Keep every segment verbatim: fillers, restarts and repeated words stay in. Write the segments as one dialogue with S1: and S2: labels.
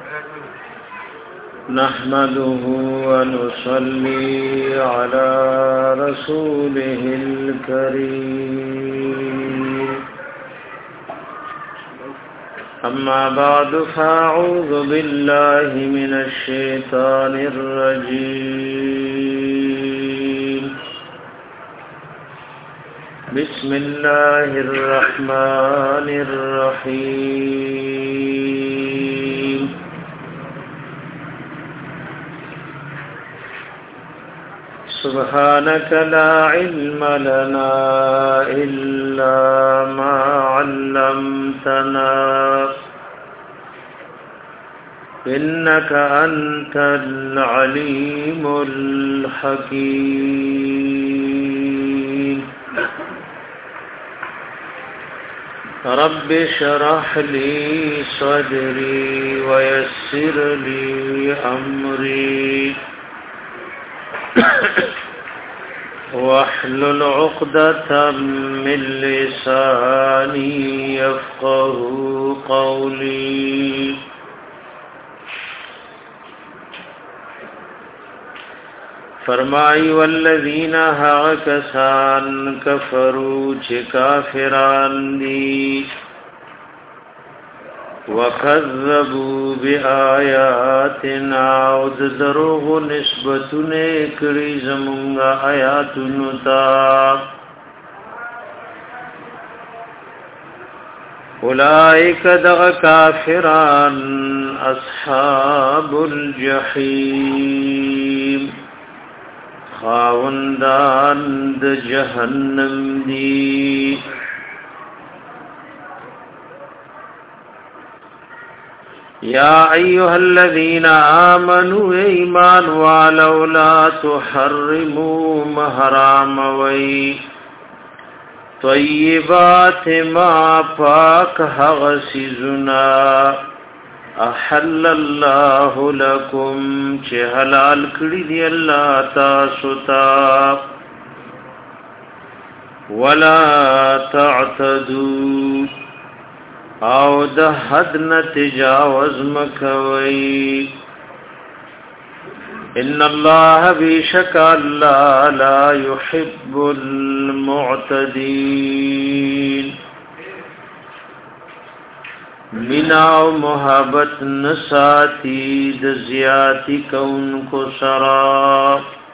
S1: نحمده ونصلي على رسوله الكريم أما بعد فأعوذ بالله من الشيطان الرجيم بسم الله الرحمن الرحيم سبحانك لا علم لنا إلا ما علمتنا إنك أنت العليم الحكيم رب اشرح لي صدري ويسر لي أمري واحلل عقدة من لساني يفقه قولي فرمائی والذین ها کسان کفروا چه کافران دی وکذبوا بآیاتنا او دروغ نسبتونه کړي زمونږه آیاتونو ته اولئک دغ کافران اصحاب الجحیم خاوندان د جهنم دی یا ایها الذین آمنوا ایمان والو لا تحرموا محرام وی طیبات ما پاک حغسیزنا احل الله لكم چه حلال کړی دی الله تاسو ته ولا تعتدوا او د حد نه تجاوز مکوي ان الله بشک الله لا يحب المعتدين مینا و محبت نساتی د زیاتی کون کو سرا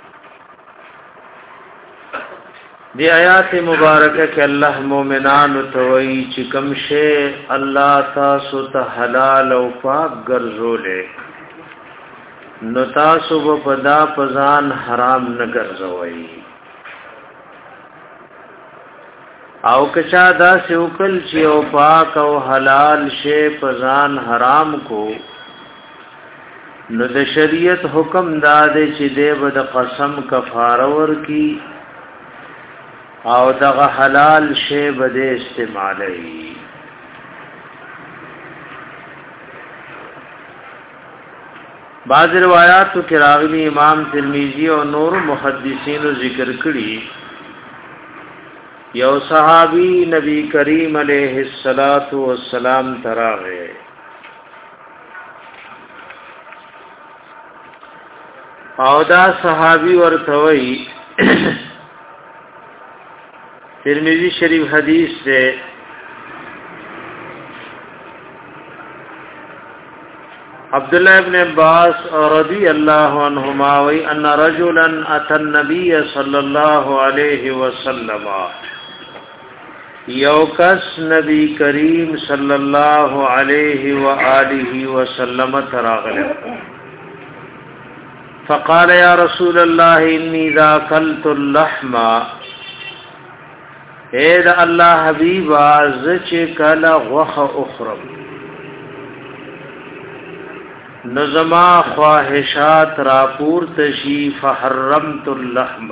S1: دی آیات مبارکه کې الله مومنان توئی چې کوم شی الله تاسو ته حلال او پاک ګرځولې نو تاسو په دا پزان حرام نه ګرځوي او کچا دا سوکل چې او پاک او حلال شی پزان حرام کو نو د شریعت حکم داده چې دیو د قسم کفاره ورکی او دغه حلال شی بده استعمالی بعض روایاتو کې راغلي امام ترمذی او نور محدثین ذکر کړي یو صحابی نبی کریم علیہ الصلات والسلام تراغه او دا صحابی ورتوی ترمذی شریف حدیث سے عبداللہ ابن عباس رضی اللہ عنہما وی ان رجلا اتى النبی صلی اللہ علیہ وسلم یو کس نبی کریم صلی اللہ علیہ وآلہ وسلم تراغل فقال یا رسول اللہ انی ذا کلت اللحم اے دا اللہ حبیب آزچ کلا غخ اخرم نظما خواہشات راپور تشی فحرمت اللحم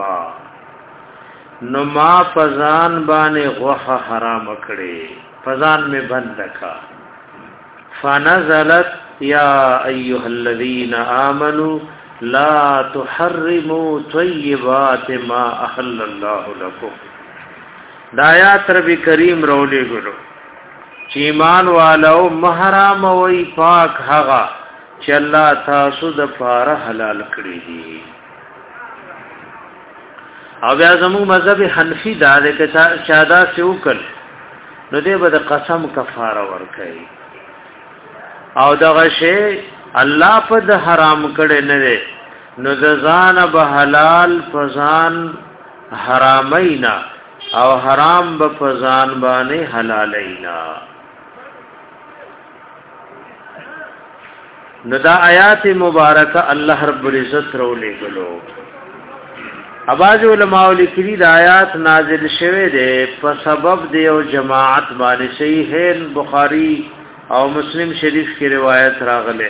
S1: نما پزان بانے غخ حرام کڑے پزان میں بند رکھا فنزلت یا ایها الذین آمنوا لا تحرموا طیبات ما احل الله لكم دایات ربی کریم رولے گلو چیمان والو محرام وی پاک هغه چې الله تاسو د پاره حلال کړی دي. او بیا زموږ مذهب حنفي دا دی چې چا دا سوکل نو دې به د قسم کفاره ورکړي او دغه شی الله په د حرام کړي نه دی نو د ځان به حلال فزان حرامینا او حرام به فزان باندې حلالینا. نو دا آیات مبارکه الله رب العزت رو لګلو. اباظ علماء لیکلي د آیات نازل شوه دي په سبب دی او جماعت باندې صحیح بخاری او مسلم شریف کی روایت راغله.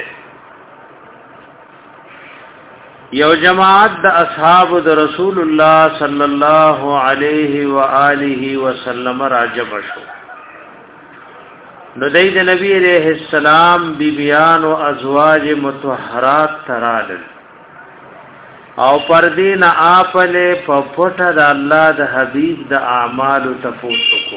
S1: یو جماعت د اصحاب د رسول الله صلی الله علیه و آله وسلم راجب شو. نو د نبی علیہ السلام بیبیان او ازواج مطهرات ترادل او پردین آپله په پټه د الله د حبیب د اعمال تفوسو کو.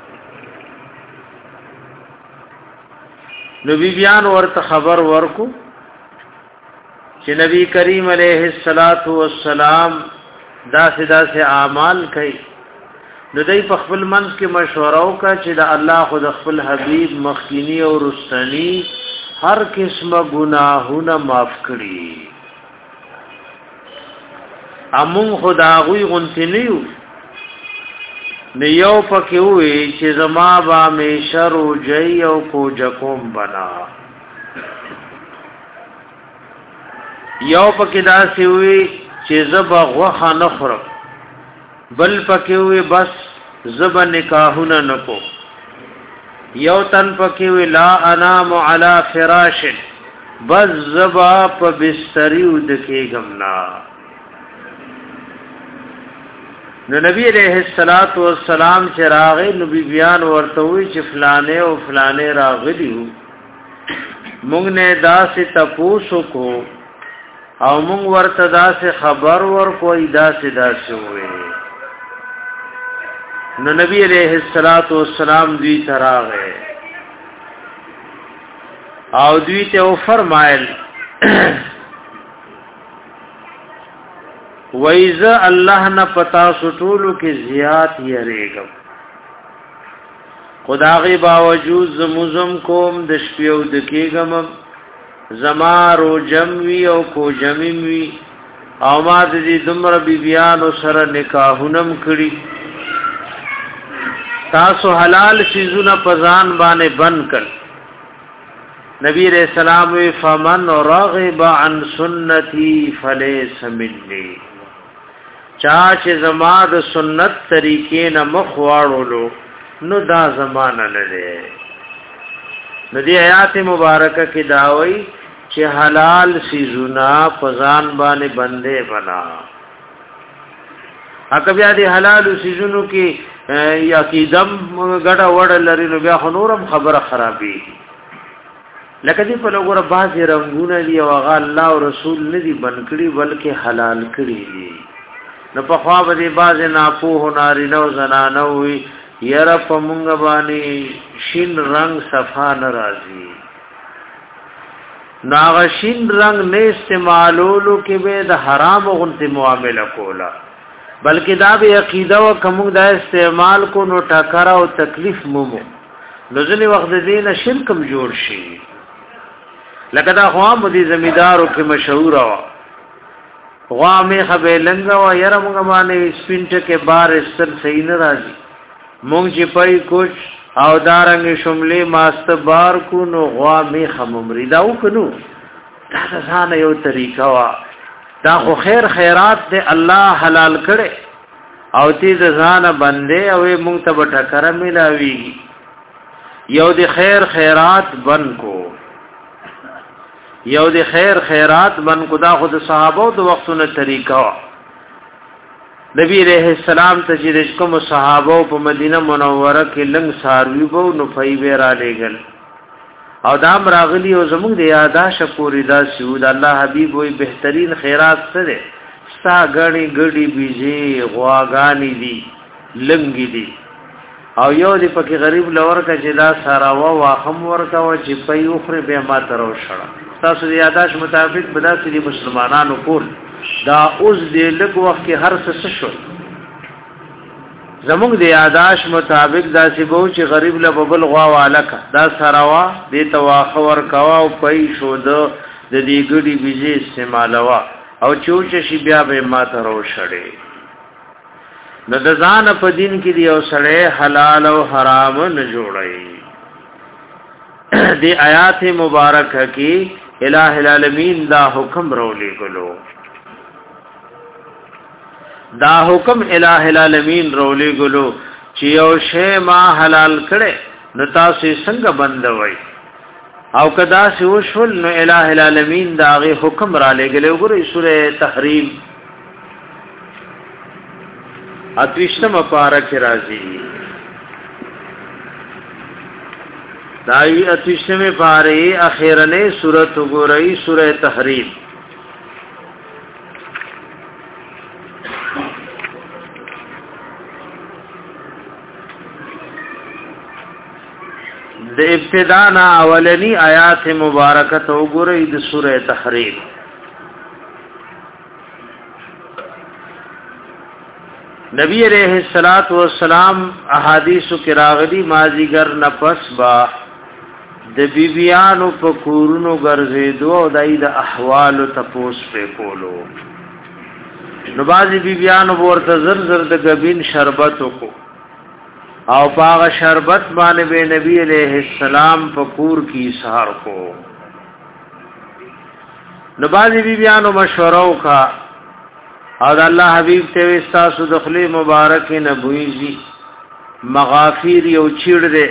S1: نو بیبیان ورته خبر ورکو چې نبی کریم علیہ الصلات والسلام داسې داسې اعمال کوي. نو دای په خپل منځ کې مشوره وکړه چې د الله خود خپل حبیب مخکینی او رستنی هر قسمه گناهونه معاف کړي. امون خدا غوی غنتنیو نیو پکې وي چې زما با میشر او جي او کو جکوم بنا. یو پکې داسې وي چې زبا غوخه نه خورم بل پکې وي بس زب نکاحونه نکو. یو تن پکې وي لا انام علی فراش بس زبا په بستری ودکې غمنا. نو نبی علیہ الصلات والسلام چې راغی نو بیبیان ورته وی چې فلانه او فلانه راغلیو مونږ نه داسې تپوسو کو او مونږ ورته داسې خبر ورکوې داسې داسې وې. نو نبی علیہ الصلات والسلام دوی تراغه او دوی ته فرمایل وَإِذَا اللَّهَ نَ پتا سټولو کې زیات یریګم خدای باوجود زموزم کوم د شپیو د کېګم زمارو جموي او کو جموي او ما دې دمر بیبيانو سره نکاحونم کړی. تاسو حلال شیزونه پزان باندې بند کړ. نبی رسول الله فمن رغب عن سنتي فليس مني. چا چې زما د سنت طریقې نه مخ واړولو نو دا زمانہ نه ده. نو دی آیات مبارکه کې داوي چې حلال سيزونه پزان باندې بندې بنا. اګه بیا دی حلال سيزونو کې یا کې دم غډا وړ لري نو بیا خنورم خبره خرابي. لکه دې په لګوره بازي رنگونه دی او هغه الله او رسول نه دی بنکړي بلکې حلال کړی دي. نو په خوا به باز نه په ناری نو زنانه وي یره په مونږ باندې شین رنگ صفا ناراضي. ناغ شین رنگ نه استعمالولو کې به د حرام غنته معامله کولا بلکې دا به عقیده او کوم دا استعمال کو نو ټکر او تکلیف مومو. نو ځنی وخت دې نه شرکم جوړ شي. لکه دا خو هم دي زمیدارو کې مشهور و غوامه خبه لنګا و یره موږ باندې سپینټ کې بار استر صحیح نه راځي. مونږ چې پای کوچ او دارنګ شملې ماست بار کو نو غوامه خممری دا وکنو. دا ځان یو طریقه وا دا خو خیر خیرات دې الله حلال کړي او دې ځان بندې او مونږ ته بټکر ملاوي. یو دې خیر خیرات بن کو یو د خیر خیرات من خدا خود صحابه د وختونو طریقہ. نبی رحم السلام ته چې کوم صحابه په مدینه منوره کې لنګ ساروی وو نو فای بیره لګل او دام راغلی او زموږ د یاداش پوری دا سعود الله حبیب وي بهترین خیرات سره ستا غړي غړي بيزي غواګانی دي لنګي دي او یو دی پکې غریب لور کا چې دا سارا وا واخم ورکا و چې په یو خره به ما ترو شړه. تاسو د یاداش مطابق بداسي مسلمانانو کول دا اوس دې لږ وخت کې هر څه شو زموږ د یاداش مطابق دا چې بو چې غریب له ببل غوا والکه دا سراوا دې تواخ ور کوا او پي شو د دې ګډي بيزي استعمالوا او چوچ شي بیا به ماته رو شړې نو د ځان په دین کې دی او سړې حلال او حرام نه جوړي دی آیات مبارکه کې الٰه العالمین دا حکم رولې ګلو دا حکم الٰه العالمین رولې ګلو چې یو شی ما حلال کړي نو تاسو څنګه بندوي او کدا سی وشول نو الٰه العالمین دا غي حکم را لګلې وګورئ سوره تحریم اتوشتم پارک راځي دای اتوشتم پاره اخیرنه سورۃ وګورئ سوره تحریم د ابتداء اولنی آیات مبارکه تو ګورئ د سوره تحریم نبی علیہ الصلات والسلام احادیث کې راغلي مازیګر نفس با د بیبیانو په کورونو ګرځېدو او دای د احوال تپوس په کولو نو بازي بیبیانو ورته زر زر د غبین شربت کو او باغ شربت باندې به نبی علیہ السلام فکور کی سحر کو نبازی بیبیانو مشورو کا او د الله حبیب ته استاسو دخلی مبارک نبویزی مغافیر یو چیڑ دے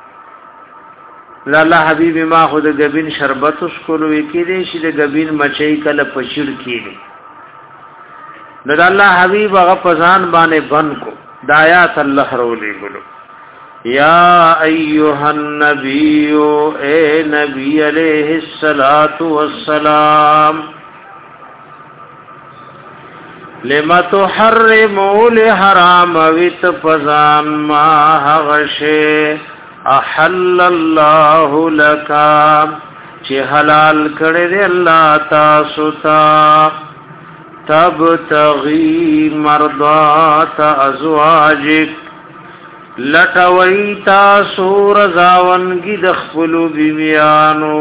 S1: د الله حبیب ما خود غبین شربت اس کولو کی دے شي د غبین مچي کله پچړ کیږي د الله حبیب هغه پزان باندې بن کو دایات الله رولې ګلو یا ایها النبی اے نبی علیہ الصلات والسلام لما تحرموا لحرام وت پزان ما غشه احل الله لك چې حلال کړی دی الله تاسو ته تبتغي مرضات ازواجك لټوي تاسو رضاونګي د خپل بیبيانو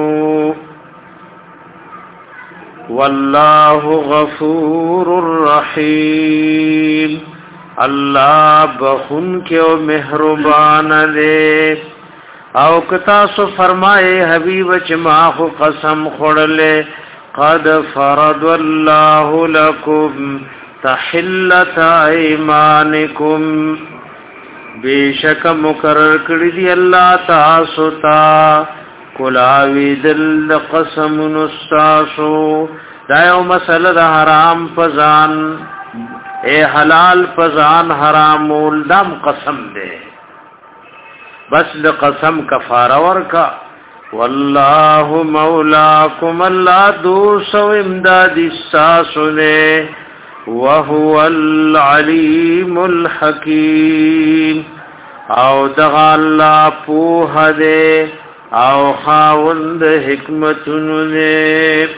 S1: والله غفور رحيم الله بخون کې او مهربان دی او کتا سو فرمائے حبیب چې ما خو قسم خړلې قد فرض الله لكم تحلت ايمانكم بیشک مقرر کړی دی الله تاسو ته کلاوی دل قسم نستاسو دا یو مسله د حرام فزان اے حلال فزان حرام ولدم قسم دے بس د قسم کفاره ورکا والله مولاکم الله دوسو امداد الساسو نے وهو العلیم الحکیم او دغا اللہ پوہ دے او خاوند حکمتنو دے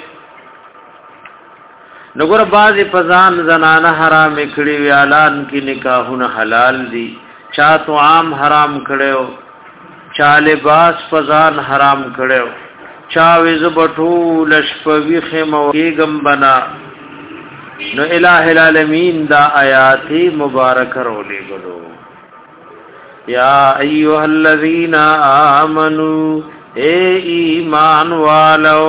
S1: نګور بعضی پزان زنانه حرام کړي ویالان کی نکاحونه حلال دي چا تو عام حرام کړو چا لباس پزان حرام کړو چا وز بټو لشپوی خمو کېګم بنا نو الٰه العالمین دا آیات مبارک رولې ګلو یا ایها الذین آمنو اے ایمان والو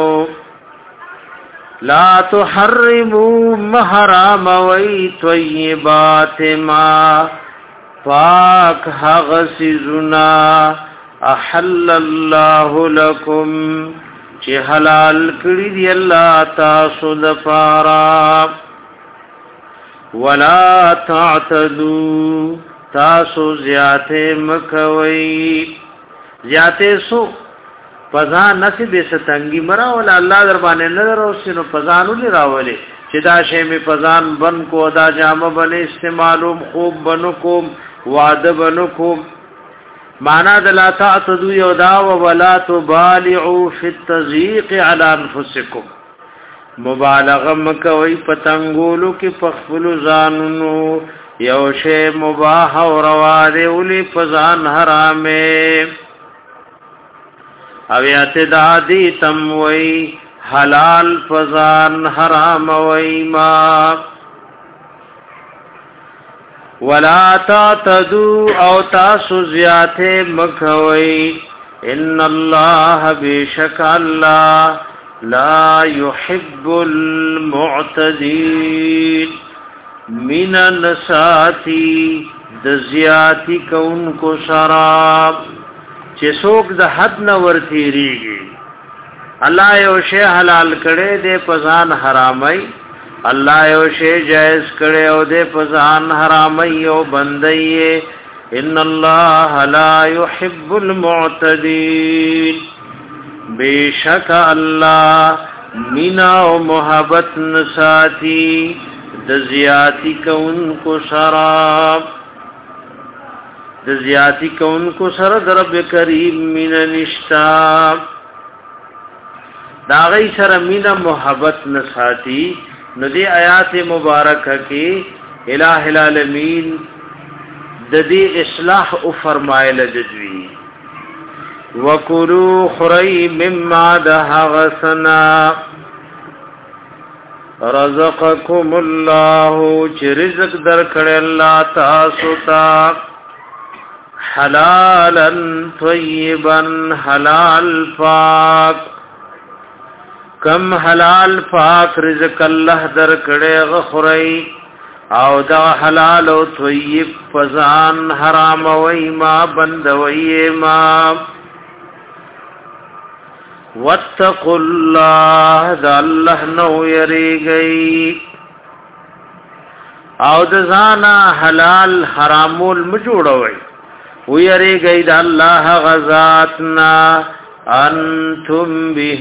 S1: لا تحرموا محرام وی طیبات ما پاک حغسزنا احل الله لكم چه حلال کړی دی الله تاسو د پاره ولا تعتدوا تاسو زیاته مکوي زیاته سو پزا نصیب ستنګي مرا ول الله در باندې نظر او سينو پزانو لراولې چې دا شی می پزان بن کو دا جامه بن استعمالوم خوب بنو کوم واده بنو کوم معنا د لا تعتدوا یودا ولا تبالغوا فی التضییق علی انفسکم مبالغه مکوئ پتنګولو کې پخپل ځانونو یو شی مباح او روا دی ولي فزان حرامه او اعتدادی تم وی حلال فزان حرام وی ما ولا تعتدوا او تاسو زیاته مکوي ان الله بشک الله لا يحب المعتدين من النساتی د زیاتی کون کو شراب چې څوک د حد نه ورتيږي الله یو شی حلال کړي دې پزان حرامي الله یو شی جائز کړي او دې پزان حرامي او بندي ان الله لا يحب المعتدين بیشک الله مینا او محبت نساتی د زیاتی کون کو شراب د زیاتی کون کو سر رب کریم مین نشتا دا غي سره مینا محبت نساتی نو دی آیات مبارکه کې الہ العالمین د دې اصلاح او فرمایله ددوی وکلوا خری مما دهغسنا رزقکم الله چې رزق درکړ الله تاسو ته حلالا طیبا حلال پاک کم حلال پاک رزق الله درکړ غخری او دا حلال او طیب فزان حرام وای ما بند وای ما واتقوا الله ذا الله نو یریږي او د ځانا حلال حرامول مجوړوي و یریږي د الله غزاتنا انتم به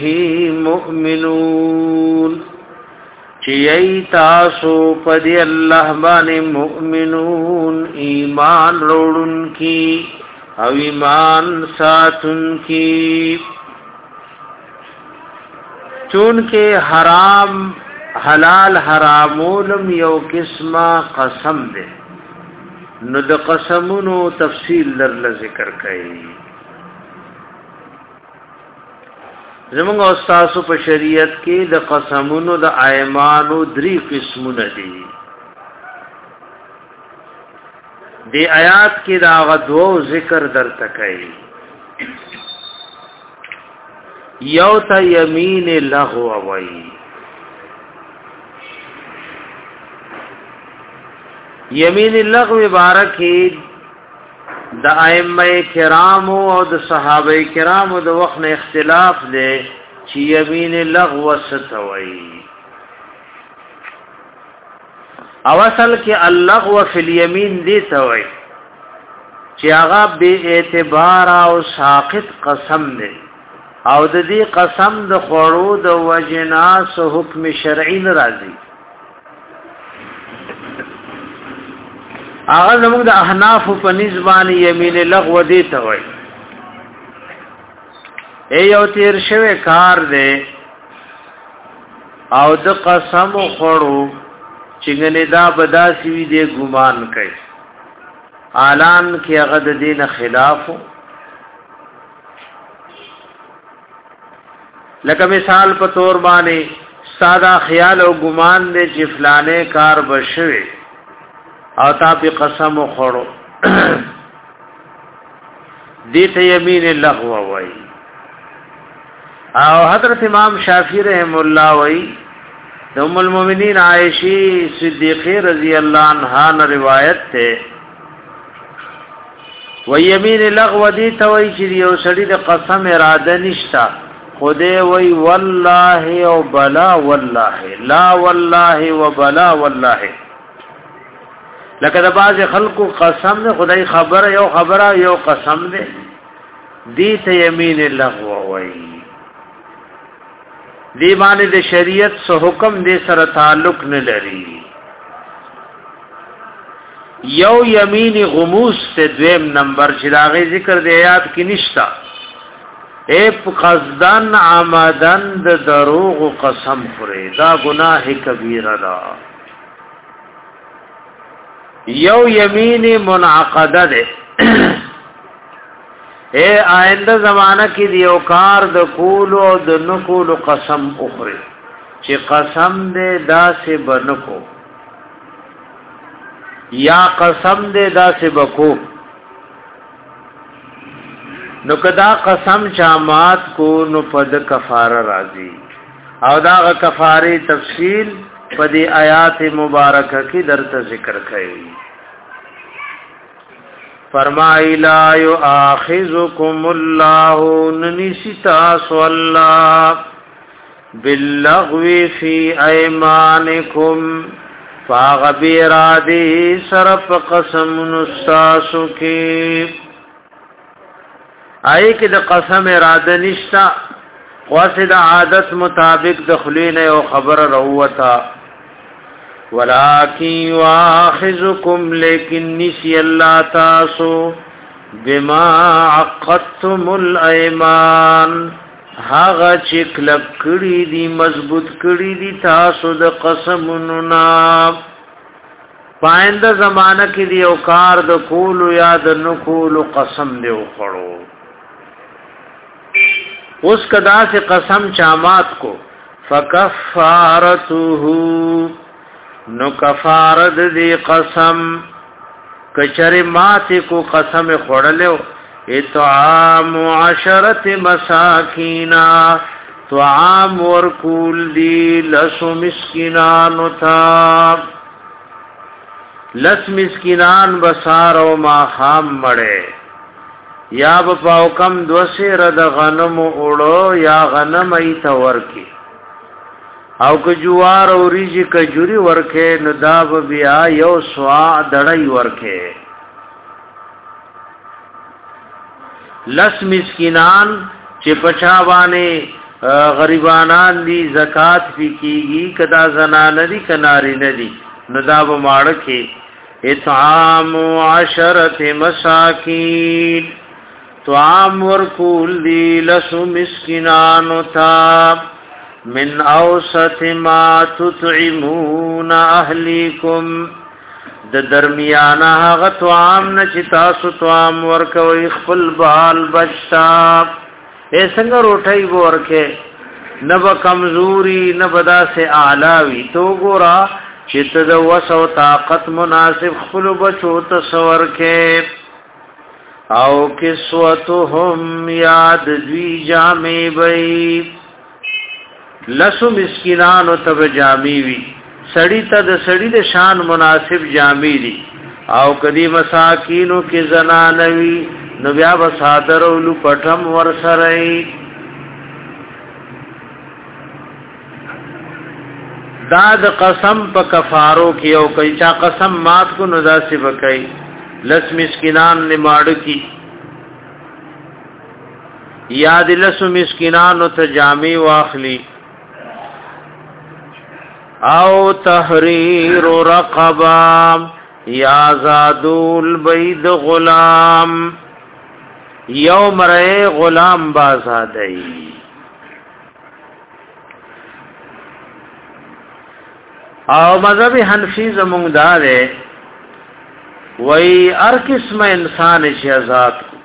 S1: مؤمنون چی تاسو پدی الله باندې مؤمنون ایمان وروړون کی او ایمان ساتون کی چون کې حرام حلال حرامولم یو قسمه قسم ده نو د قسمونو تفصیل در ذکر کړي زمونږ استاد په شریعت کې د قسمونو د ایمانو درې قسمونه دي د آیات کې دا غدو ذکر درته کوي یو تا یمین لغو وای یمین لغو مبارکی د ائمه کرام او د صحابه کرام د وخت نه اختلاف دی چې یمین لغو ستوي او اصل کې اللغو فی الیمین دی توي چې هغه به اعتبار او ساقط قسم دی او د دې قسم د خورو د وجناس حکم شرعي ناراضي هغه زموږ د احناف په نسبت یمین لغو دی ته وای ای یو تیر شوی کار دی او د قسم خورو چنګنه دا بداسي وی دی ګمان کوي اعلان کې هغه د دین خلافو لکه مثال په تور باندې ساده خیال او ګمان دې چې فلانه کار بشوي او تا په قسم خورو دې ته یمین لغو وای او حضرت امام شافعی رحم الله وای د ام المؤمنین عائشہ صدیقہ رضی الله عنها نے روایت ته و یمین لغو دې ته وای چې یو سړی د قسم اراده نشتا خدای وی والله او بلا والله لا والله وبلا والله لکه د باز خلقو قسم نه خدای خبره یو خبره یو قسم ده دې ته یمین لغو وای دی باندې د شریعت سو حکم دې سره تعلق نه لري یو یمین غموس ته دویم نمبر چې داغه ذکر د آیات کې نشتا اے قصدن عمدن د دروغ قسم خوري دا گناه کبیره ده. یو یمین منعقده ده اے آئنده زمانہ کې دیو کار د کول او د نکول قسم اخري چې قسم دې داسې بنکو یا قسم دې داسې بکو نو کدا قسم چامات کو نو پد کفاره راځي او دا کفاره تفصیل په دې آیات مبارکه کې درته ذکر کړي. فرمائی لا یؤاخذکم الله ننستا صلی باللغو فی ایمانکم فاغبیرادی صرف قسم نستاسو کی آئی که د قسم اراده نشتا خواست عادت مطابق دخلین او خبر روتا ولکن یواخذکم لیکن نسی اللہ تاسو بما عقدتم الایمان هاغا چکلک کڑی دی مضبوط کڑی دی تاسو د قسمونو نا پایند زمانہ کی دی اوکار د کولو یا د نکولو قسم دی اخڑو اس کدا سے قسم چامات کو فکفارتو نو کفارد دی قسم کچر ماتی کو قسم خوڑلیو اطعام عشرت مساکینا طعام ورکول دی لسو مسکینانو تا لس مسکینان بسار و ما خام مڑے یا بپاو کم دو سیر د غنم اوڑو یا غنم ایتا ورکی او که جوار او ریجی کجوری ورکه نداب بیا یو سوا دڑی ورکه لس مسکینان چې پچا باندې غریبانان دی زکات پی کیږي کدا زنان دی کناری ندی نداب ماړکه اطعام عشرت مساکین طعام ورکول دی لسو مسکینانو تا من اوسط ما تطعمون اهلیکم د درمیانا هغه طعام نه چې تاسو طعام ورکوي خپل بال بچتا اے څنګه روټي ورکه نه به کمزوري نه بدا سے اعلاوي تو ګورا چې ته د وسو طاقت مناسب خپل بچو تصور کې او کسوتهم یاد دوی جامې وي لسو مسکینان او تب جامی وی سړی ته د سړی د شان مناسب جامی دي او کدی مساکینو کې زنانوی نو بیا به صادر او لو پټم ور سره دا د قسم په کفارو کې او کای چا قسم مات کو نو داسې وکای لس مسکینان نه ماړ کی یاد لس مسکینان ته جامی واخلی او تحریر رقبا یا زادول بید غلام یوم رئے غلام بازادئی او مذہب حنفی زمونگ دارے وی ار قسم انسان شہزاد کو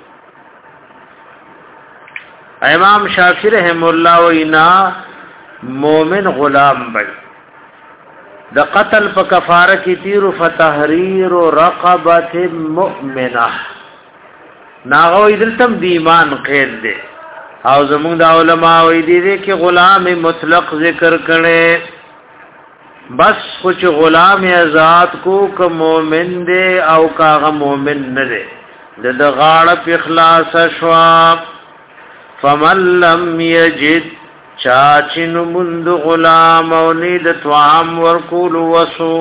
S1: امام شافعی رحم اللہ وینا مومن غلام بئی د قتل په کفاره کې تیر فتحریر رقبه مؤمنه ناغوی دلتم دی ایمان قید دی او زمونږ د علماء وی دی کې غلام مطلق ذکر کړي بس کچھ غلام آزاد کو که مومن دی او کاغه مومن نه دی د غاړه په اخلاص شوا فمن لم یجد چاچن مند غلام او نید طعام ورکول وسو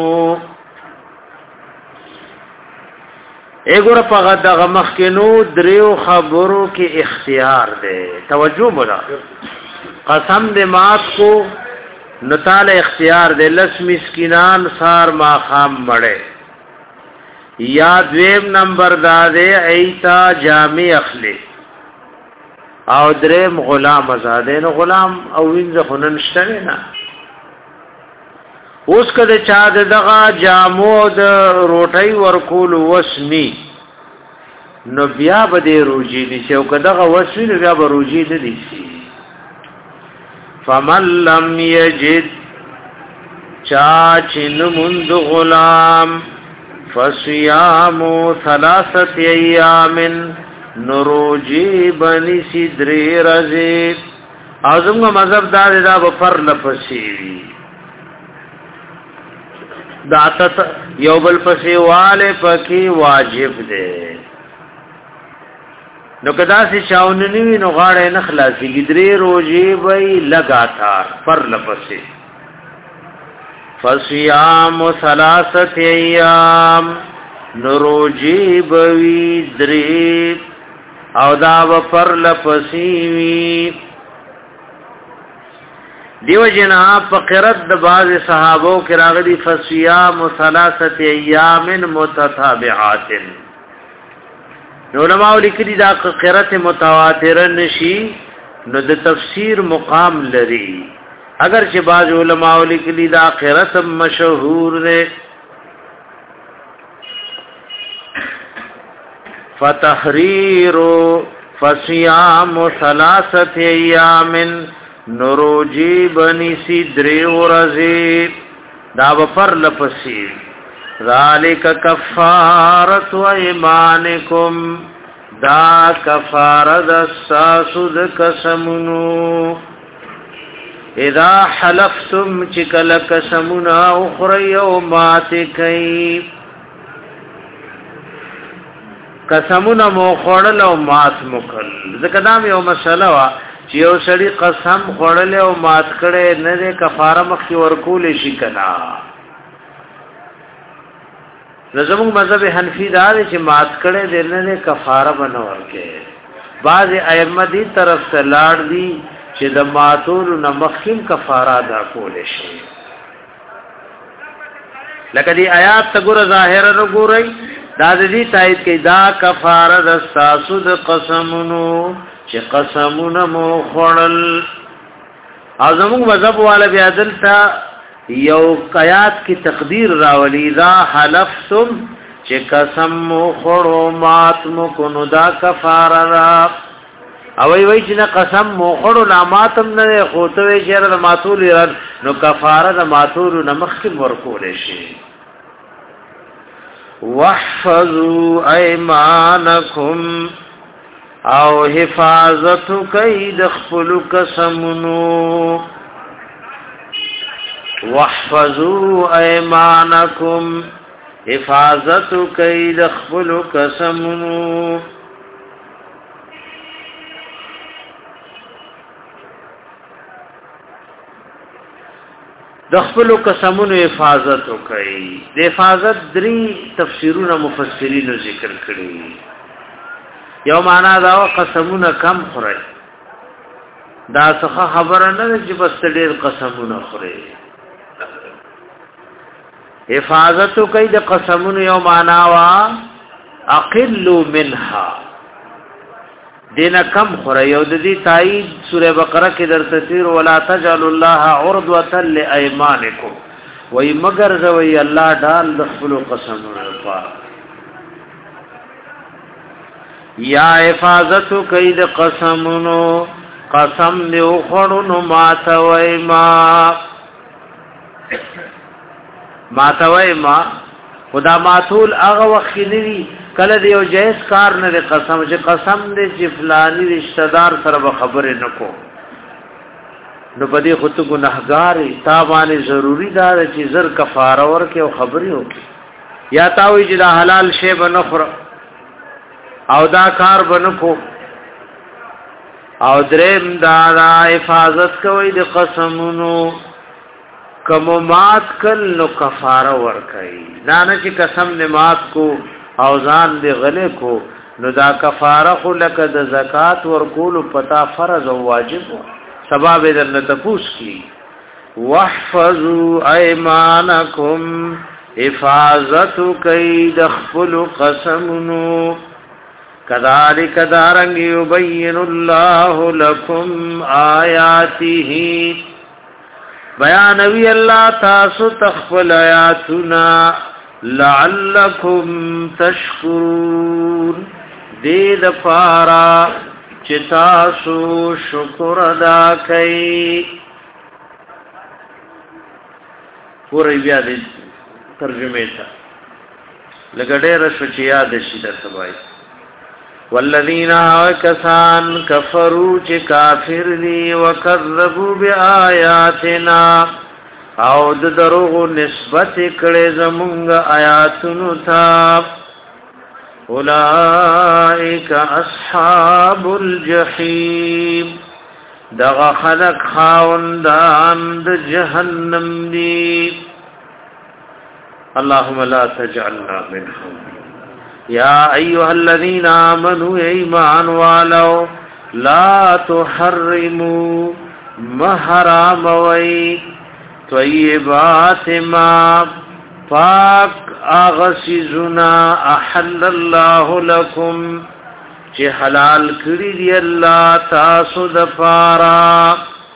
S1: ایګور په دغه مخکینو دریو خبرو کې اختیار دی توجه مولا قسم دې مات کو نتال اختیار دی لس مسکینان سار ما خام مړې یا دویم نمبر داده ایتا جامع اخلی او درم غلام ازاده نو غلام او وینځ خنن شته نه اوس کده چا دغه جامو د روټي ورکول وسنی نو بیا به دی روجی نشي او کداغه وسوی نو بیا به روجی نه دي فمن لم یجد چا چن مند غلام فصيام ثلاثه ايام نروجی بنی سدری رزی اعظم مذهب دار دا بفر لپسی وی داتت یوبل پسی والے پکی واجب دے نو کدا سی چاوننی وی نو غاړه نه خلاصي ګدري روزي وای لگاتار پر لپسه فصيام ثلاثه ايام نروجي بوي دري او دا پر لپسي وی دیو جنا فقرت د باز صحابو کراغلی فصيام ثلاثه ايام متتابعات علماء لیکلي دا قرات متواتر نشي نو د تفسیر مقام لري اگر چې باز علماء لیکلي دا قرات مشهور ده فتحرير فصيام ثلاثه ايام نروجي بني سدري ورزي دا بفر لپسي ذالک کفارت و ایمانکم دا کفارت الساسد کسمنو اذا حلفتم چکل کسمنا اخری و مات کئی کسمنا مو خوڑل و مات مکل ذکدام یو مسئلہ وا چې یو سړی قسم خوړل او مات کړي نه د کفاره مخکې ورکول شي کنا زموږ مذهب حنفی دا چې مات کړي د نه کفاره بنور کې بعض ائمه دي طرف ته لاړ دي چې د ماتول نه مخکې کفاره ادا کول شي لکه دی آیات ته ګور ظاهر وګورئ دا دې تایید کې دا کفاره د تاسو د قسمونو چې قسمونه مو خړل اعظم مذهب والا بیا دلته یو آیات کی تقدیر راولی ذا حلفتم چې قسم مو خړو مات مو کو نو دا کفاره را او وی وی چې قسم مو خړو لا ماتم نه خوته وی چې د ماتول نو کفاره د ماتول نه مخکې ورکول شي واحفظوا ايمانكم او حفاظت کید خپل قسمونو واحفظوا ايمانكم حفاظت کید خپل قسمونو د خپل قسمونو حفاظت وکړي د حفاظت درې تفسیرونه مفسرینو ذکر کړي یو معنا دا قسمونه کم خوري دا څه خبره نه چې بس ډېر قسمونه خوري حفاظت کوي د قسمونو یو معنا وا اقل منها دینه کم خوري یو د دې تایید سوره بقره کې در تفسیر ولا تجعل الله عرضه لایمانکم وای مگر زوی الله ډال د خپل قسمونو په یا حفاظت کید قسمونو قسم دیو خړونو ماتوي ما ماتوي ما خدا ماتول هغه وخت نیوی کله دیو جایز کار نه قسم چې قسم دې چې فلانی رشتہ دار سره خبرې نکو نو پدې خود ګناهګار تا باندې ضروری دا چې زر کفاره ورکې او خبرې وکړي یا تاوی چې دا حلال شی بنخره او دا کار بنکو او درم دا, دا حفاظت کوي د قسمونو کوم مات کل نو کفاره ور کوي دا نه چې قسم نه مات کو او ځان دې غلې کو نو دا کفاره خو لکه د زکات ورکول پتا فرض او واجب سبب دې نه تپوس کی واحفظوا ايمانکم حفاظت کید خپل قسمونو کذالک دارنگ یبین اللہ لکم آیاته بیانوی اللہ تاسو تخفل آیاتنا لعلکم تشکرون دید پارا چتاسو شکر ادا کئی پوری بیا دی ترجمه تا لگڑے رشو چی یاد شیدہ سبائی والذین کسان کفروا چ کافر دی وکذبوا بیااتنا او د دروغ نسبت کړي زمونږ آیاتونو ته اولئک اصحاب الجحیم دغه خلق خاوندان د جهنم دی اللهم لا تجعلنا منهم یا ایها الذین آمنوا ایمان والو لا تحرموا محرام وی طیبات ما پاک اغسزنا احل الله لكم چې حلال کړی دی الله تاسو د پارا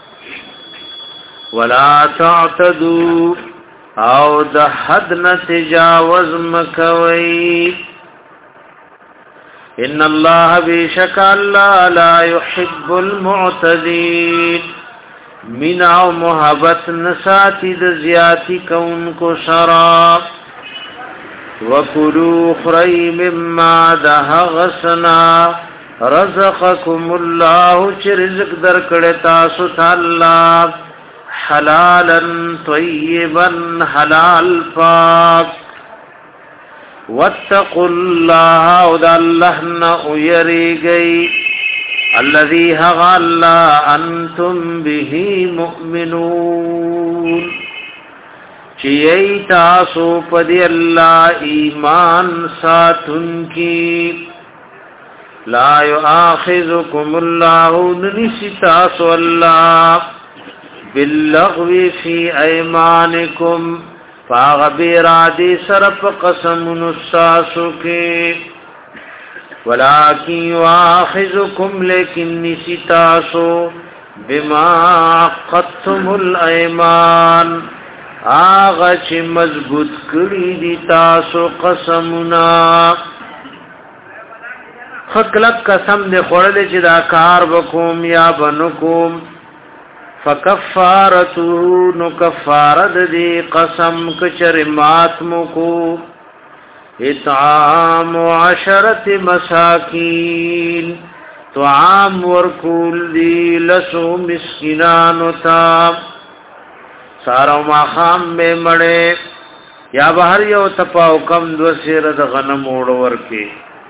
S1: ولا تعتدوا او د حد نه تجاوز مکوئ ان الله بشک الله لا يحب المعتدين من او محبت نساتی د زیاتی کون کو شراب وکلوا خری مما ده غسنا رزقکم الله چې رزق درکړه تاسو تعالی حلالا طیبا حلال پاک واتقوا الله او د الله نه یریږئ الذي هغلا انتم به مؤمنون چی تاسو پدی الله ایمان ساتن کی لا یؤاخذکم الله نسیتاسو الله باللغو فی ایمانکم فاغبیر عدی صرف قسم نساسو کی ولكن يؤاخذكم لیکن نسیتاسو بما عقدتم الایمان آغا چی مضبوط کری دی تاسو قسمنا خکلک قسم دی خوڑلی چی دا کار بکوم یا بنکوم فکفارتو نو کفارد دی قسم کچر ماتمکو اطعام عشرت مساکین طعام ورکول دی لسو مسکنانو تا سارو ما خام بے مڑے یا بہر یو تپاو کم دو سیرد غنم اوڑو ورکی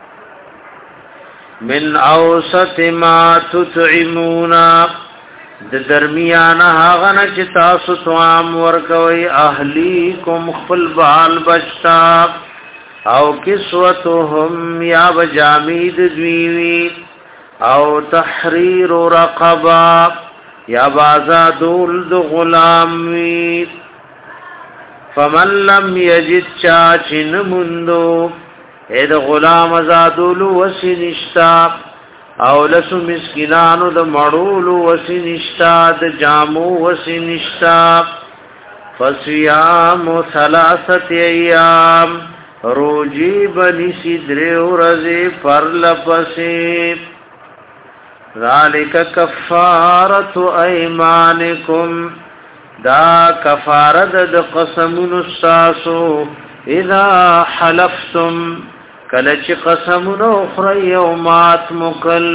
S1: من اوسط ما تطعمونا د درمیانا هاغنا چی تاسو طعام ورکوی اهلیکم خپل بال بچتا او کسوتهم یا بجامید دویوی او تحریر رقبا یا بازادول دو غلاموی فمن لم یجد چاچن مندو اید غلام ازادولو وسی نشتا او لسو مسکنانو د مړولو وسی نشتا د جامو وسی نشتا فصیام ثلاثه ایام روجی بنی سدریو رزی پر لپسی ذالک کفارت ایمانکم دا کفارت د قسمون استاسو اذا حلفتم کلچ قسمون اخری یومات مکل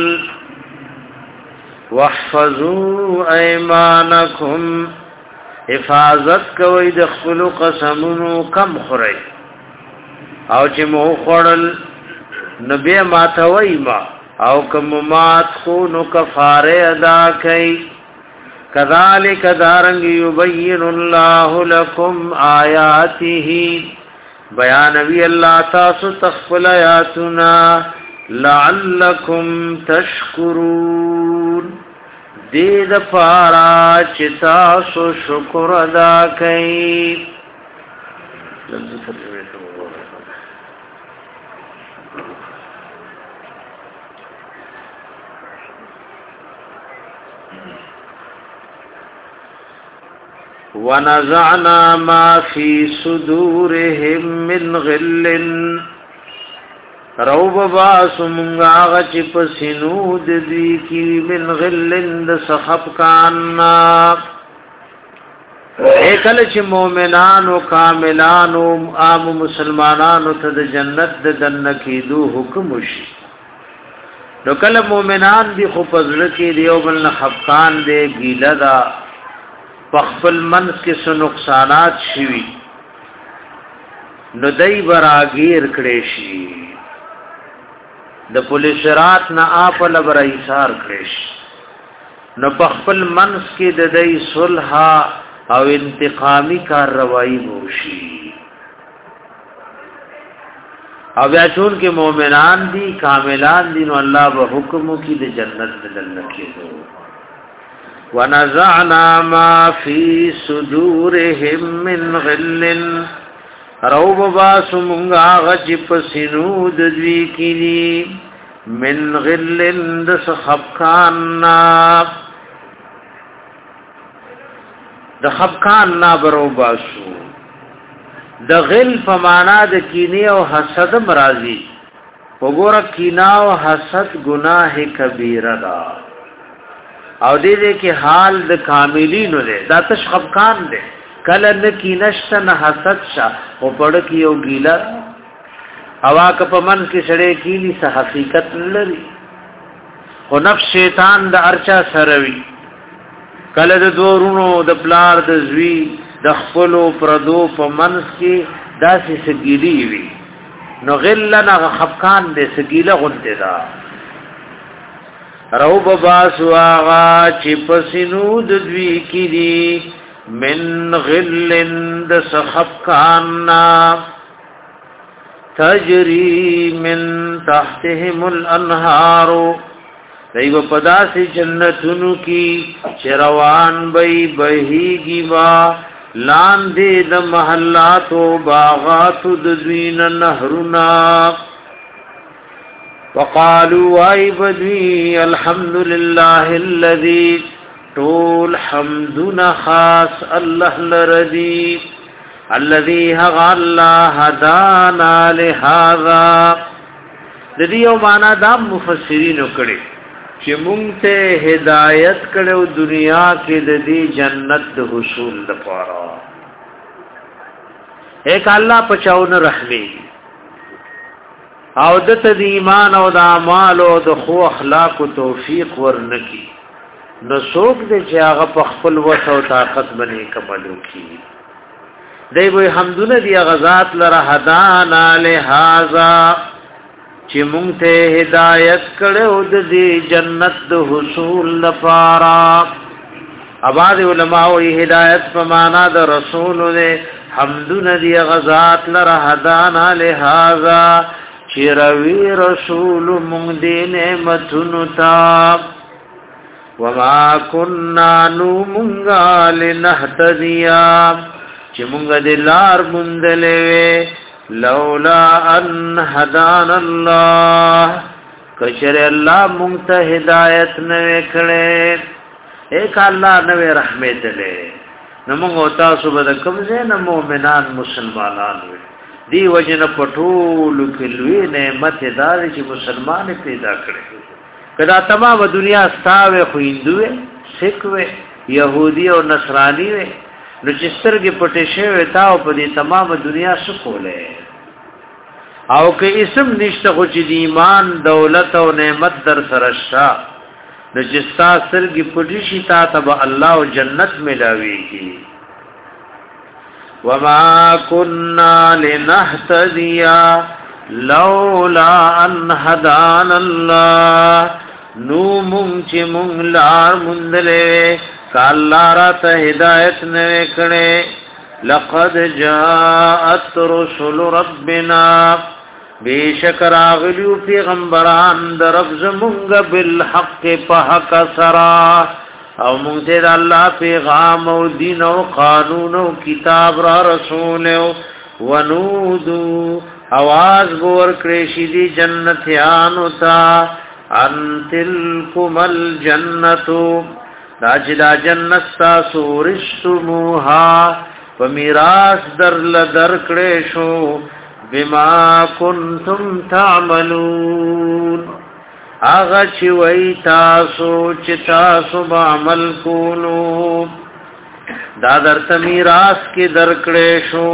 S1: واحفظوا ایمانکم حفاظت کوئی د خپل قسمونو کم خری او چې مو خړل نبی ماتوي ما او کوم مات خو نو کفاره ادا کئ کذالک دارنگ یبین الله لكم آیاته بیانوی الله تاسو تخفل آیاتنا لعلکم تشکرون دید پارا چې تاسو شکر ادا کئ لفظ ترجمه ته وګورئ. ونزعنا ما في صدورهم من غل روب باس منغا غچ پسنود دی کی من غل د صحب کاننا ایکل چې مؤمنانو کاملانو عام مسلمانانو ته د جنت د دن کېدو حکم شي نو کله مؤمنان دی خو پزړه کې دیو بل خفقان دی ګیله دا پخپل منس کې سو نقصانات شوي نو دای براگیر کړي شي د پولیس رات نه اپل بر ایثار کړي شي نو پخپل منس کې د دای صلح او انتقامی کاروائی وشي او بیا چون کې مؤمنان دي کاملان دي نو الله به حکم کوي د جنت بدل کېدو ونزعنا ما في صدورهم من غل روب باس منغا غچ پسنود دوی کینی من غل دس خفقاننا د خفقاننا برو باسو د غل فمانا د کینی او حسد مرازی وګوره کینا او حسد گناہ کبیره دا او دې دې کې حال د کاملینو دې دا تش خفقان دې کله نه کې نشته نه حسد شا او پړ کې یو ګیلا هوا ک په من کې سړې کېلی سه حقیقت لري او نفس شیطان د ارچا سروي کله د دورونو د بلار د زوی د خپلو پردو په من کې داسې سګيلي وي نو غلنا خفقان دې سګيله غونته دا روب باسو آغا چی پسنود دوی کی دی من غلند سخفکاننا تجری من تحتهم الانہارو دیو پداسی جنتونو کی چروان بی بہیگی با لاندے د محلاتو باغاتو دزوین نهرنا وقالوا اي بدوي الحمد لله الذي طول حمدنا خاص الله لردي الذي الله هدانا لهذا د دې یو معنا د مفسرین کړي چې مونږ ته هدایت کړو دنیا کې د دې جنت د حصول لپاره ایک الله پچاون رحمی او د ته د ایمان او د اعمال او د خو اخلاق او توفیق ورنکي نو څوک دې چې هغه په خپل وس او طاقت باندې کمل وکړي دی وي حمدونه دی غزاد لره هدانا لهذا چې مونږ ته هدایت کړو د دې جنت د حصول لپاره اباد علماء او هدایت په معنا د رسول له حمدونه دی غزاد لره هدانا لهذا چیروی رسول مونږ دې نعمتونو تا وما كنا نو مونږه لنهتدیا چې مونږ دې لار مونږلې لولا ان هدانا الله کشر الله مونږ ته هدایت نه کړې ایک الله نو رحمت دې نو مونږ تاسو به کوم ځای نه مؤمنان مسلمانان وي دی وجنه پټول کلوی نعمت دار چې مسلمان پیدا کړي کدا تمام دنیا ستاوه خو هندوه سکھ يهودي او نصراني نو چې سترګې پټې شوی تا او په دې تمام دنیا سکوله او که اسم نشته خو چې د ایمان دولت او نعمت در سره شا نو چې سترګې پټې شي تا ته الله او جنت ملاويږي وما كنا لنهتدي لولا ان هدانا الله نو مونږ چې مونږ لار مندلې کالا را ته هدایت نه کړي لقد جاءت رسل ربنا بیشکر اغلیو پیغمبران در رب زمونږ بالحق په حق سرا او مونږ ته الله پیغام او دین او قانون او کتاب را رسول او ونودو आवाज ور کړی دی جنتیانو تا انتلکم الجنتو دا چې دا جنت تاسو ورشتموها په میراث در لدر کړې شو بما کنتم تعملون هغه چې وای تاسو چې تاسو به عمل کولو دا درته میراث کې در کړې شو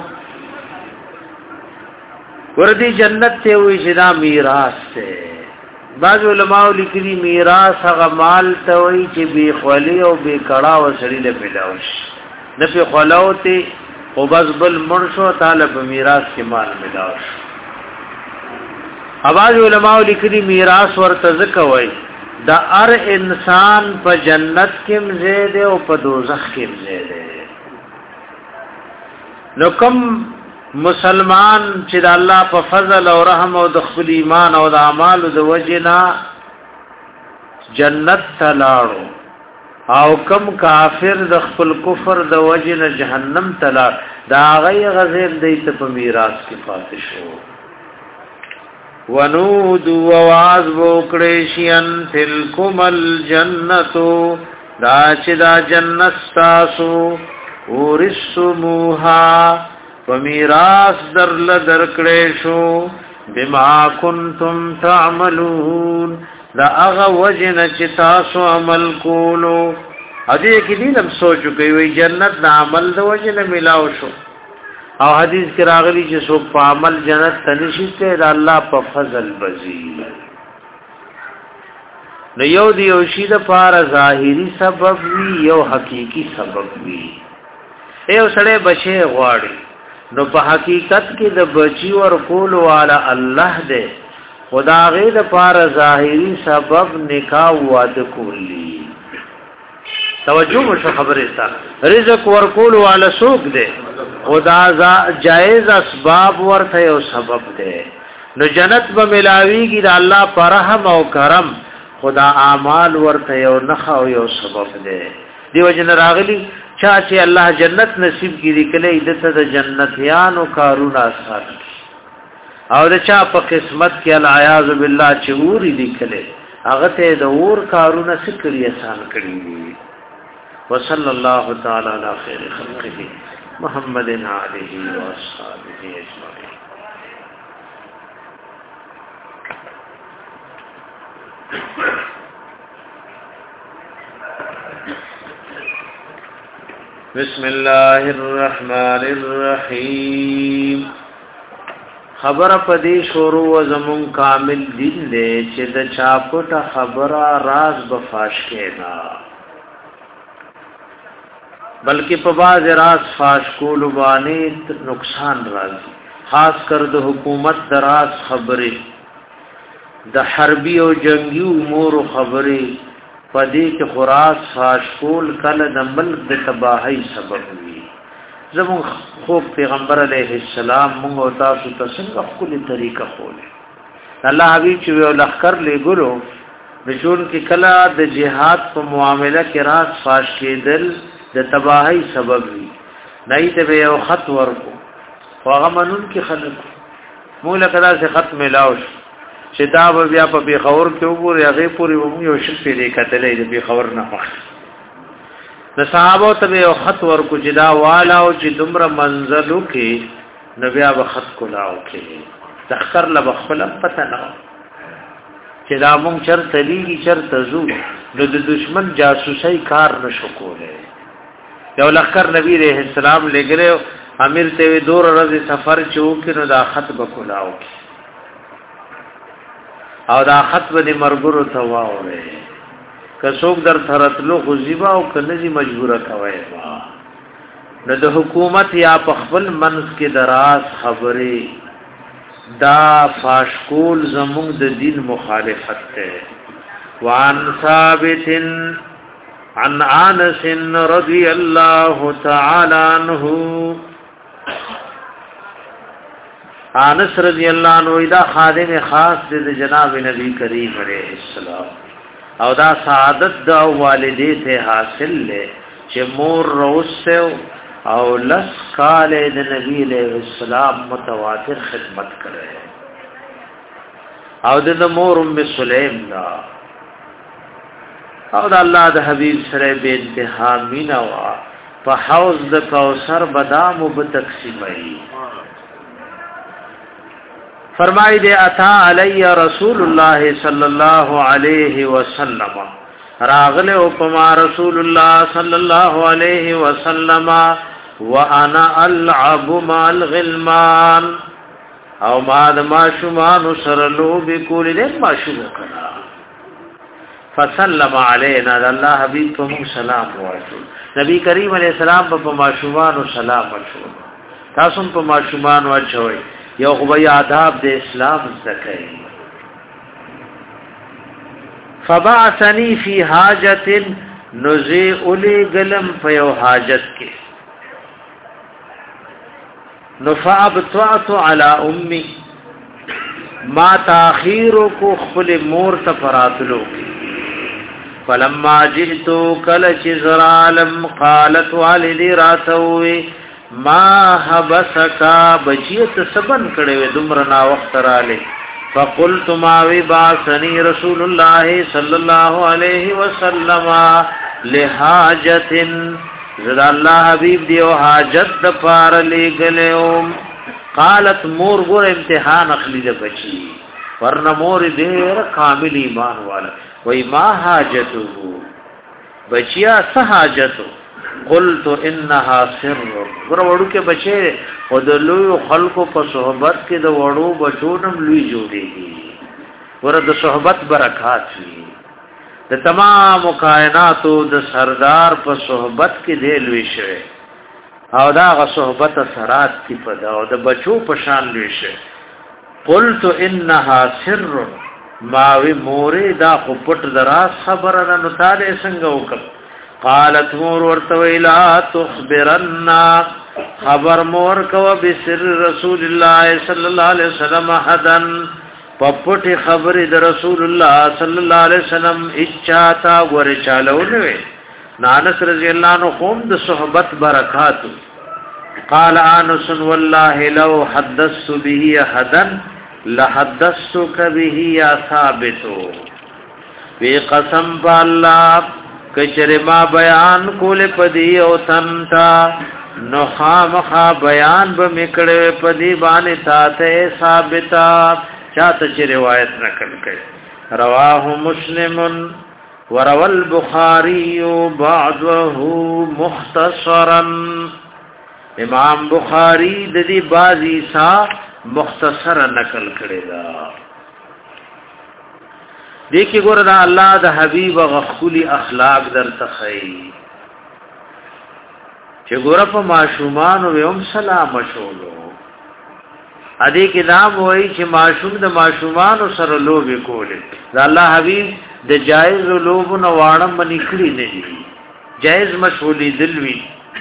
S1: وردی جنت ته وی چې دا میراث ته بعض علماء لیکلي میراث هغه مال ته وی چې بی خلی او بی کړه او سړي له ملاوش نه په خلاوته او بس بل مرشو طالب میراث کې مال ملاوش بعض علماء لیکلي میراث ورته ځکه وی دا هر انسان په جنت کې مزید او په دوزخ کې مزید نو کوم مسلمان چې د الله په فضل او رحم او د خپل ایمان او د اعمال د وجنا جنت تلاړو او کم کافر د خپل کفر د وجنا جهنم تلاړ دا غي غزل دیت په میراث کې پاتې شو ونودو आवाज وکړې شین تلکم الجنتو دا چې دا جنت تاسو ورثموها ومیراث در لدر کړې شو بما کنتم تعملون دا هغه وجن چې تاسو عمل کولو اځه کې دې لم سوچو کوي وي جنت د عمل د وجن ملاو شو او حدیث کې راغلی چې سو په عمل جنت تنشته د الله په فضل بزیل نو یو دی یو شی د پار ظاهری سبب وی یو حقيقي سبب وی یو سړی بچي غواړي نو په حقیقت کې د بچی ور کول والا الله دې خدا غي د پار ظاهری سبب نکاح واد کولی توجه مو خبره تا رزق ور کول والا سوق دې خدا جائز اسباب ورته یو سبب دې نو جنت به ملاویږي د الله پر رحم او کرم خدا اعمال ورته یو نخ او یو سبب دې دیو جن راغلی چا چې الله جنت نصیب کړي کله دته د جنتیانو کارونه آسان او د چا په قسمت کې العیاذ بالله چې اوري دي کله هغه ته د اور کارونه سکري آسان کړي وصلی الله تعالی علی خیر خلقه محمد علیه و اصحابہ اجمعین بسم الله الرحمن الرحیم خبر پدې شروع زمون کامل دین دې چې د چاپټه خبره راز بفاش کېنا بلکې په باز راز فاش کول باندې نقصان راځي خاص کر د حکومت دراز خبره د حربي او جنگي امور خبره پدې کې خراس فاش کول کله د ملک د تباہی سبب وي زمون خوب پیغمبر علیه السلام موږ او تاسو ته څنګه خپل طریقه خوله الله حبیب چې یو لخر لګلو رسول کې کله د جهاد په معاملې کې راز فاش کېدل د تباہی سبب وي نه ته یو خط ورکو هغه منون کې خلک مولا کدا سے خط ملاوش چې دا بیا په بخور کې وګوري هغه پوری و یو شل پیلې کتلې د بخور نه مخ د صحابه ته یو خط ورکو چې دا والا او چې دومره منزلو کې نبي اب خط کولاو کې تخر ل بخل پته نه چې دا مونږ چرته لیږي چرته زو نو د دشمن جاسوسي کار نشو کوله یو لخر نبی رحم السلام لګره امیر ته دور ورځې سفر چوک نو دا خط بکولاو او دا خط به مرګرو ته واوره که څوک در ترتلو غزیبا او کنه مجبوره کوي نو د حکومت یا په خپل منځ کې دراز خبره دا فاشکول زموږ د دین مخالفت ده وان ثابت عن انس رضی الله تعالی عنہ انس رضی الله عنه دا خادم خاص د جناب نبی کریم علیہ السلام او دا سعادت دا والدی ته حاصل لے چې مور روسو او لس کال د نبی علیہ السلام متواتر خدمت کړي او د مور ام سلیم دا او د الله د حبیب سره به انتها مینا وا په حوض د کوثر بادام وب تقسیمای فرمای دے اتا علی رسول الله صلی الله علیه وسلم راغله او پما رسول الله صلی الله علیه وسلم وانا العب مع الغلمان او ما د ماشومان سره لوب کول دې ماشوم کړه فسلم علینا الله حبیب کوم سلام وایو نبی کریم علیہ السلام په ماشومان سلام وشو تاسو په ماشومان واچوي یو خو بیا آداب د اسلام زکای فبعثنی فی حاجت نزی اولی گلم فیو حاجت کے نفعبتعت علی امی ما تاخیرو کو خپل مور تفراتلو کی فلما جئتو کلچ زرالم قالت والدی راتوی ما حبسکا بچیت سبن کڑے وی دمرنا وقت رالے فقلت ما وی باسنی رسول اللہ صلی اللہ علیہ وسلم لحاجت زد اللہ حبیب دیو حاجت دپار لے گلیوم قالت مور گور امتحان اخلی دا بچی ورنہ مور دیر کامل ایمان والا وی ما حاجتو بچیا سحاجتو قلت انها سر ور وړو کې بچي او د لوی خلکو په صحبت کې د وړو بچونم لوی جوړيږي ور د صحبت برکات وي د تمام کائناتو د سردار په صحبت کې دی لوی شوی او دا غ صحبت سرات کی په دا او د بچو په شان لوی شوی قلت انها سر ما وی مورې دا خو پټ دراز خبره نه تعالی څنګه وکړ قالت مور ورتویلا تخبرنا خبر مور کو بسر رسول الله صلی الله علیه وسلم حدن پپټ خبر د رسول الله صلی الله علیه وسلم اچاتا ور چالوونه نانس رضی الله عنه قوم د صحبت برکات قال انس والله لو حدثت به حدن لحدثتك به يا ثابت وی قسم بالله کچره ما بیان کول پدی او تنتا نو خامخا بیان به میکړې پدی باندې تاته ثابتا چاته چې روایت نقل کړي رواه مسلم وروى البخاري بعضه مختصرا امام بخاری د دې بازي سا مختصر نقل کړي دا دیکي ګور دا الله د حبيب غخولي اخلاق در تخي چې ګور په ماشومان او هم سلام شولو ادي کې دا وایي چې ماشوم د ماشومان سره لوب کوله دا الله حبيب د جایز لوب نو واړم نکړي نه دي جایز مشغولي دلوي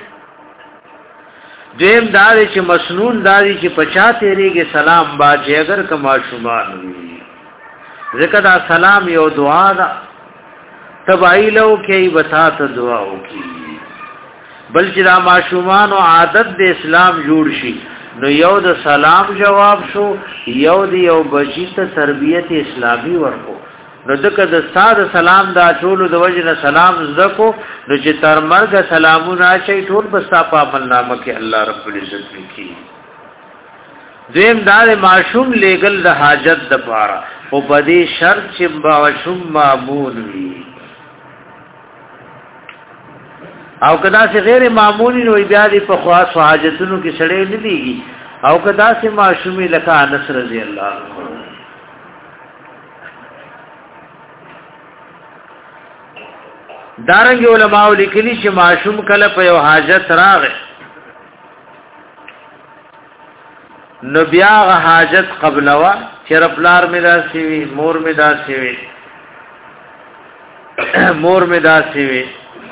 S1: دیم دار چې مسنون داري چې پچا تیریږي سلام باجه اگر کا ماشومان وي ذکر دا سلام یو دعا دا تبایلو کی بتا ته دعا وکي بل چې دا ماشومان او عادت د اسلام جوړ شي نو یو د سلام جواب شو یو د یو بچی ته تربیت اسلامی ورکو نو دغه د ساده سلام دا ټول د وجه سلام زکو نو چې تر مرګ سلامونه شي ټول بستا په عمل نامه کې الله رب العزت لیکي دیم دار معشوم لګل د حاجت د پاره او بدی شرط چې باوشم معمول وي او کدا چې غیر معمولی نو بیا دې په خاص حاجتونو کې سړې نه دیږي او کدا چې معشومی لکه انس رضی الله عنه دارنګ علماء لیکلي چې معشوم کله په یو حاجت راغی نو بیا غ حاجت قبلوا چرپلار می داسي وي مور می داسي وي مور می داسي وي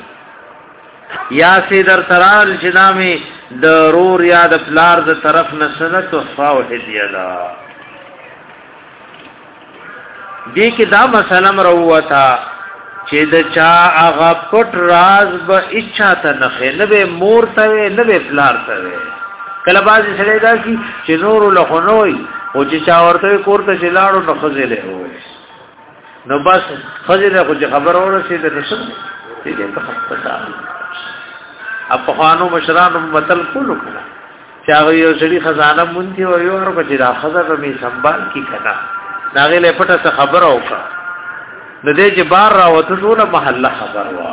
S1: یا سي در ترال جنامي ضرور یا د پلار د طرف نسنه تحفه او هدیه دا دې کې دا مسله مروته چې د چا هغه پټ راز به اچھا ته نه نه به مور ته نه به فلار ته کله باز سره دا کی چې نور له خنوي او چې چا ورته کور ته چلاړو نو خزله وي نو بس خزله خو خبر اورسي د رسول دې ته خطا اپ خوانو مشرانو متل کولو کړه چې هغه یو سړي خزانه مونږ او یو ور په دا خزانه می سنبال کی کنا ناغه له پټه خبر اوکا د دې چې بار را وته ټول محله خبر وا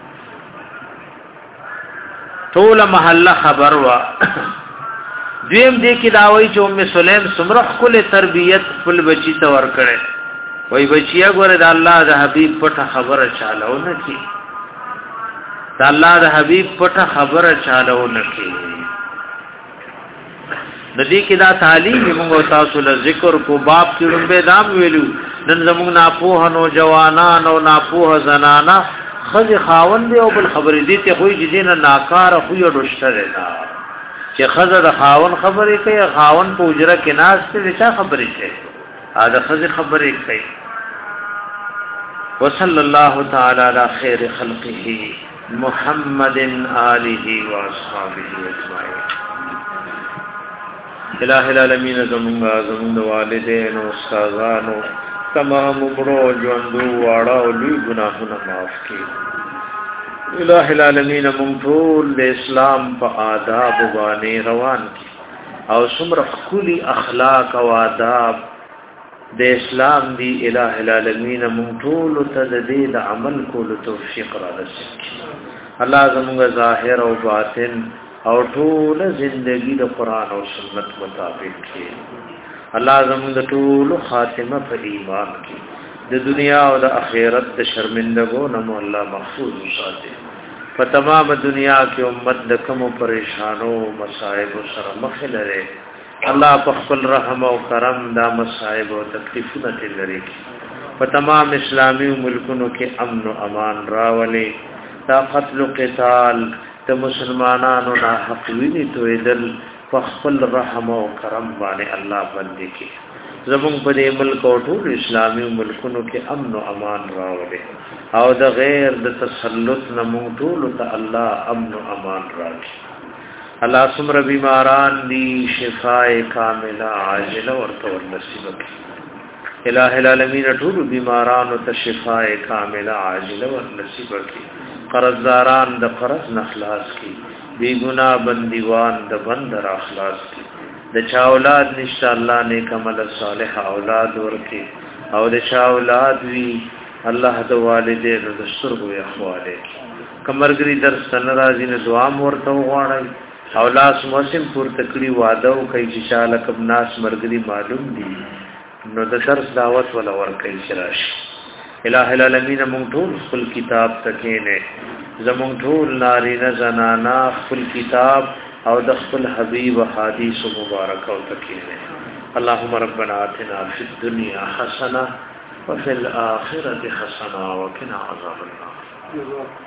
S1: ټول محله خبر وا دیم دې کې داوي چې ام سلیم سمرخ کله تربيت خپل بچی ته ور کړي وای بچیا ګوره د الله د حبيب پټه خبره چالو نه کی د الله د حبيب پټه خبره چالو نه کی د دې کې دا تعلیم موږ تاسو له ذکر کو باب کې لومبه دام ویلو نن زموږ ناپوه نو جوانان او ناپوه زنانا خځ خاوند او بل خبرې دي ته خو دې نه ناکار خو یو ډشتره ده چې خزه د خاون خبرې کوي خاون په اجره کې ناس ته څه خبرې کوي ا د خزه خبرې کوي وصلی الله تعالی علی خیر خلقه محمد آله و اصحابہ اجمعین الہ العالمین زمونږه زمونږ والدین او استادانو تمام مړو ژوندو واړه او لوی ګناهونه معاف کړي الہ العالمین مونږ ټول د اسلام په آداب باندې روان کی او څومره خولي اخلاق او آداب د اسلام دی الہ العالمین مونږ ټول ته د دې د عمل کولو توفیق را نصیب الله زموږ ظاهر او باطن او ټول زندگی د قران او سنت مطابق کړي الله زموږ ټول خاتمه په ایمان کې د دنیا او د آخرت د شرمندګو نه الله محفوظ وساتي په تمام دنیا کې امت د کوم پریشانو مصائب سره مخ لري الله په خپل رحم او کرم دا مصائب او تکلیفونه لري په تمام اسلامي ملکونو کې امن او امان راولي دا قتل او قتال د مسلمانانو نه حق ویني تویدل په خپل رحم او کرم باندې الله باندې کې زمون په دې ملک او ټول اسلامي ملکونو کې امن او امان راوړي او د غیر د تسلط نه مونږ ټول ته الله امن او امان راکړي الله سمره بیماران دي شفای کامله عاجله ورته نصیب کړي الہ العالمین ټول بیماران ته شفای کامله عاجله ورته نصیب کړي قرضداران د قرض نه خلاص کړي بی ګناه بندیوان د بندر اخلاص کړي د چا اولاد نشته الله نیک عمل صالح اولاد ورکي او د چا اولاد وی الله د والدینو د سترګو اخواله کمرګری در سن راځي نه دعا ورته وغواړي اولاد موسم پور تکړی وعده او کوي چې شاله کب ناس مرګری معلوم دي نو د درس دعوت ولا ورکي شراش الہ العالمین مونږ ټول خپل کتاب تکینه زمونږ ټول نارینه زنانا خپل کتاب او د خپل حبیب حدیث مبارک او تکینه اللهم ربنا آتنا فی الدنیا حسنه وفي الاخره حسنه وقنا عذاب النار